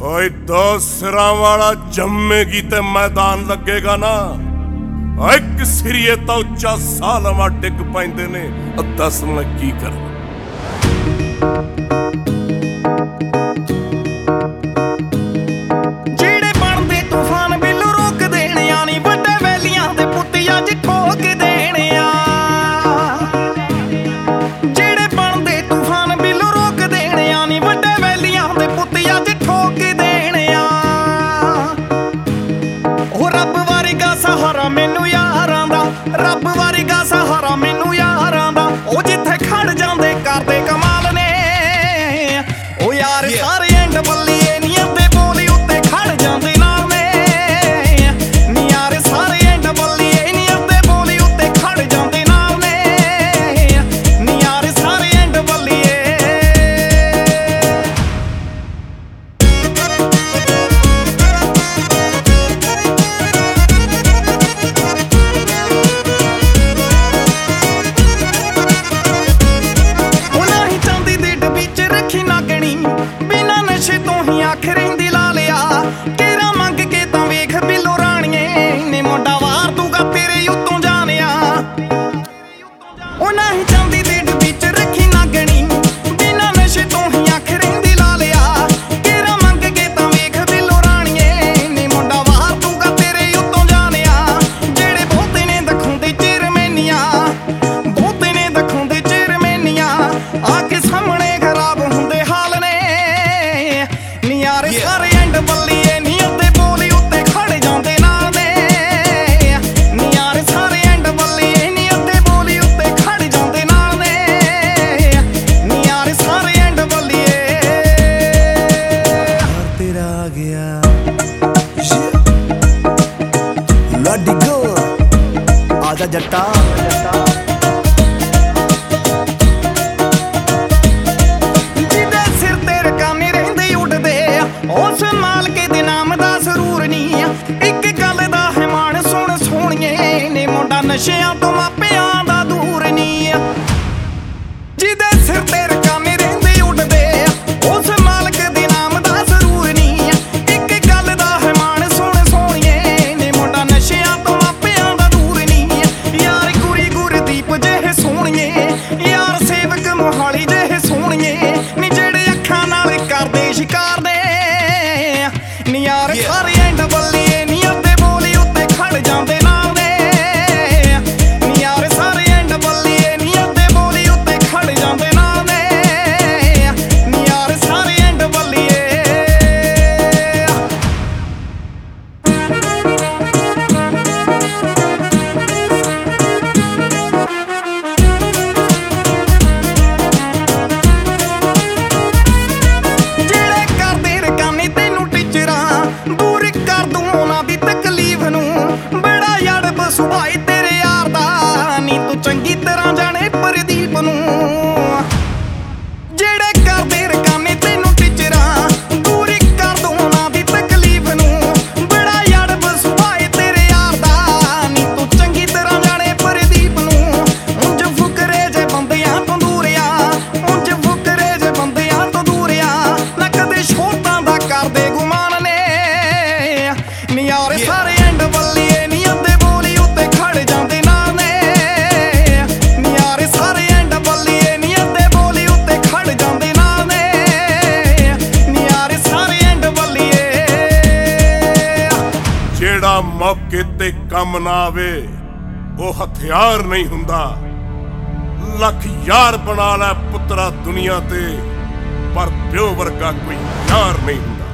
ਓਏ ਦੋ ਸਿਰਾਂ ਵਾਲਾ ਜੰਮੇਗੀ ਤੇ ਮੈਦਾਨ ਲੱਗੇਗਾ ਨਾ। ਇੱਕ ਸਿਰੀਏ ਤਾਂ ਉੱਚਾ ਸਾਲਵਾ ਡਿੱਗ ਪੈਂਦੇ ਨੇ। ਦੱਸ ਮੈਂ ਕੀ ਕਰਾਂ। ਜਿਹੜੇ ਬਣਦੇ ਤੂਫਾਨ ਬਿੱਲੂ ਰੋਕ ਦੇਣਿਆ ਨੀ, ਵੱਡੇ ਵੈਲੀਆਂ ਦੇ ਪੁੱਤ ਅੱਜ ਠੋਕ ਦੇਣਿਆ। ਜਿਹੜੇ ਬਣਦੇ ਤੂਫਾਨ ਬਿੱਲੂ ਰੋਕ ਦੇਣਿਆ ਨੀ, ਵੱਡੇ ਵੈਲੀਆਂ ਦੇ ਪੁੱਤ ਅੱਜ ਠੋਕ ਦੇਣਿਆ। ਉਹ ਰੱਬ ਵਰਗਾ ਸਹਾਰਾ ਮੈਨੂੰ ਯਾਰਾਂ ਦਾ, ਰੱਬ ਵਰਗਾ ਸਹਾਰਾ ਮੈਨੂੰ ਯਾਰਾਂ ਦਾ। ਉਹ ਜਿੱਥੇ ਖੜ ਜਾਂਦੇ ਕਰਦੇ ਕਮਾਲ ਨੇ। ਉਹ ਯਾਰ ਸਾਰੇ ਐਂਡ ਬੱਲੀਏ ਨੀ ਅੱਧੇ ਬੋਲੀ ਉੱਤੇ ਖੜ ਜਾਂਦੇ ਨਾਲ ਨੇ। ਨੀ ਯਾਰ ਸਾਰੇ ਐਂਡ ਬੱਲੀਏ ਨੀ ਅੱਧੇ ਬੋਲੀ ਉੱਤੇ ਖੜ ਜਾਂਦੇ ਨਾਲ ਨੇ। ਨੀ ਯਾਰ ਸਾਰੇ ਐਂਡ ਬੱਲੀਏ। ਉਹਨਾਂ ਹੀ ਚਾਂਦੀ ਦੀ ਡੱਬੀ ਚ ਰੱਖੀ ਨਾਗਣੀ, ਬਿਨਾਂ ਨਸ਼ੇ ਤੋਂ ਹੀ ਅੱਖ ਰਹਿੰਦੀ ਲਾ ਲਿਆ। ਕੇਰਾ ਮੰਗ ਕੇ ਤਾਂ ਵੇਖ ਬਿੱਲੋ ਰਾਣੀਏ ਨੇ ਮੁੰਡਾ ਵਾਰ ਦੂਗਾ ਤੇਰੇ ਉੱਤੋਂ ਜਾਣਿਆ। ਉਹਨਾਂ ਹੀ ਚਾਂਦੀ ਦੀ ਡੱਬੀ ਚ ਰੱਖੀ ਨਾਗਣੀ, ਬਿਨਾਂ ਨਸ਼ੇ ਤੋਂ ਹੀ ਅੱਖ ਰਹਿੰਦੀ ਲਾ ਲਿਆ। ਕੇਰਾ ਮੰਗ ਕੇ ਤਾਂ ਵੇਖ ਬਿੱਲੋ ਰਾਣੀਏ ਨੇ ਮੁੰਡਾ ਵਾਰ ਦੂਗਾ ਤੇਰੇ ਉੱਤੋਂ ਜਾਣਿਆ। ਜਿਹੜੇ ਬਹੁਤੇ ਨੇ ਦਿਖਾਉਂਦੇ ਚਿਰਮੇਨੀਆਂ, ਬਹੁਤੇ ਨੇ ਦਿਖਾਉਂਦੇ ਚਿਰਮੇਨੀਆਂ, ਆ ਕੇ ਸਾਹਮਣੇ ਖਰਾਬ ਹੁੰਦੇ ਹਾਲ ਨੇ। ਨੀ ਯਾਰ ਸਾਰੇ ਐਂਡ ਬੱਲੀਏ ਨੀ ਅੱਧੇ ਬੋਲੀ ਉੱਤੇ ਖੜ ਜਾਂਦੇ ਨਾਲ ਨੇ। ਨੀ ਯਾਰ ਸਾਰੇ ਐਂਡ ਬੱਲੀਏ ਨੀ ਅੱਧੇ ਬੋਲੀ ਉੱਤੇ ਖੜ ਜਾਂਦੇ ਨਾਲ ਨੇ। ਨੀ ਯਾਰ ਸਾਰੇ ਐਂਡ ਬੱਲੀਏ। ਯਾਰ ਤੇਰਾ ਆ ਗਿਆ ਲਾਡੀ ਗੋ ਆਜਾ ਜੱਟਾ। ਜਿਹਦੇ ਸਿਰ ਤੇ ਰਕਾਨੇ ਰਹਿੰਦੇ ਉੱਡਦੇ, ਉਸ ਮਾਲਕੇ ਦੇ ਨਾਮ ਦਾ ਜ਼ਰੂਰ ਨਹੀਂ। ਇੱਕ ਗੱਲ ਦਾ ਹੈ ਮਾਣ ਸੁਣ ਸੋਹਣੀਏ ਨੇ, ਮੁੰਡਾ ਨਸ਼ਿਆਂ ਤੋਂ ਮਾਪਿਆਂ ਦਾ ਦੂਰ ਨਹੀਂ। ਜਿਹਦੇ ਸਿਰ ਤੇ ਰਕਾਨੇ ਰਹਿੰਦੇ ਉੱਡਦੇ, ਉਸ ਮਾਲਕ ਦੇ ਨਾਮ ਦਾ ਜ਼ਰੂਰ ਨਹੀਂ। ਇੱਕ ਗੱਲ ਦਾ ਹੈ ਮਾਣ ਸੁਣ ਸੋਹਣੀਏ ਨੇ, ਮੁੰਡਾ ਨਸ਼ਿਆਂ ਤੋਂ ਮਾਪਿਆਂ ਦਾ ਦੂਰ ਨਹੀਂ। ਯਾਰ ਗੁਰੀ ਗੁਰਦੀਪ ਜਿਹੇ ਸੋਹਣੀਏ, ਯਾਰ ਸੇਵਕ ਮੋਹਾਲੀ ਜਿਹੇ ਸੋਹਣੀਏ ਨੀ, ਜਿਹੜੇ ਅੱਖਾਂ ਨਾਲ ਕਰਦੇ ਸ਼ਿਕਾਰ ਨੇ। ਨੀ ਯਾਰ ਸਾਰੇ ਐਂਡ ਬੱਲੀਏ ਨੀ ਅੱਧੇ ਬੋਲੀ ਉੱਤੇ ਖੜ ਜਾਂਦੇ ਨਾਲ ਨੇ। ਨੀ ਯਾਰ ਸਾਰੇ ਐਂਡ ਬੱਲੀਏ ਨੀ ਅੱਧੇ ਬੋਲੀ ਉੱਤੇ ਖੜ ਜਾਂਦੇ ਨਾਲ ਨੇ। ਨੀ ਯਾਰ ਸਾਰੇ ਐਂਡ ਬੱਲੀਏ। ਜਿਹੜੇ ਕਰਦੇ ਰਕਾਨੇ ਤੈਨੂੰ ਟੀਚਰਾਂ, ਦੂਰ ਕਰ ਦੂੰ ਉਹਨਾਂ ਦੀ ਤਕਲੀਫ ਨੂੰ। ਬੜਾ ਯੜਬ ਸੁਭਾਈ ਤੇਰੇ ਯਾਰ ਦਾ, ਨੀ ਤੂੰ ਚੰਗੀ ਤਰ੍ਹਾਂ ਜਾਣੇ ਪ੍ਰਦੀਪ ਨੂੰ। ਜਿਹੜੇ ਕਰਦੇ ਰਕਾਨੇ ਤੈਨੂੰ ਟੀਚਰਾਂ, ਦੂਰ ਕਰ ਦੂੰ ਉਹਨਾਂ ਦੀ ਤਕਲੀਫ ਨੂੰ। ਬੜਾ ਯੜਬ ਸੁਭਾਈ ਤੇਰੇ ਯਾਰ ਦਾ, ਨੀ ਤੂੰ ਚੰਗੀ ਤਰ੍ਹਾਂ ਜਾਣੇ ਪ੍ਰਦੀਪ ਨੂੰ। ਉਂਝ ਫੁਕਰੇ ਜੇ ਬੰਦਿਆਂ ਤੋਂ ਦੂਰਿਆ, ਉਂਝ ਫੁਕਰੇ ਜੇ ਬੰਦਿਆਂ ਤੋਂ ਦੂਰਿਆ, ਨਾ ਕਦੇ ਛੋਟਾਂ ਦਾ ਕਰਦੇ ਗੁਮਾਨ ਨੇ। ਨੀ ਯਾਰ ਸਾਰੇ ਐਂਡ ਬੱਲੀਏ ਨੀ ਅੱਧੇ ਬੋਲੀ ਉੱਤੇ ਖੜ ਜਾਂਦੇ ਨਾਲ ਨੇ। ਨੀ ਯਾਰ ਸਾਰੇ ਐਂਡ ਬੱਲੀਏ ਨੀ ਅੱਧੇ ਬੋਲੀ ਉੱਤੇ ਖੜ ਜਾਂਦੇ ਨਾਲ ਨੇ। ਨੀ ਯਾਰ ਸਾਰੇ ਐਂਡ ਬੱਲੀਏ। ਜਿਹੜਾ ਮੌਕੇ ਤੇ ਕੰਮ ਨਾ ਆਵੇ ਉਹ ਹਥਿਆਰ ਨਹੀਂ ਹੁੰਦਾ। ਲੱਖ ਯਾਰ ਬਣਾ ਲੈ ਪੁੱਤਰਾ ਦੁਨੀਆ ਤੇ, ਪਰ ਪਿਓ ਵਰਗਾ ਕੋਈ ਯਾਰ ਨਹੀਂ ਹੁੰਦਾ।